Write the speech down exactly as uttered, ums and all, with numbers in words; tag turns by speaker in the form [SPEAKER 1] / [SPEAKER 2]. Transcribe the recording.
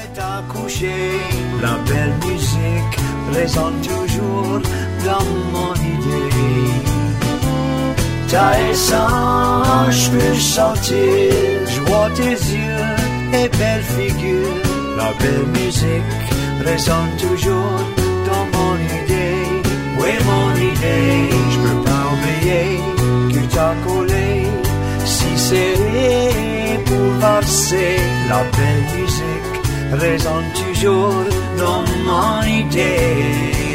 [SPEAKER 1] est accouché. La belle musique résonne toujours dans mon idée. Ta essence, je peux sentir, je vois tes yeux et belle figure. La belle musique résonne toujours dans mon idée. Oui, mon idée, je peux pas oublier que t'as collé. Si c'est pour passer, la belle musique résonne toujours dans mon idée.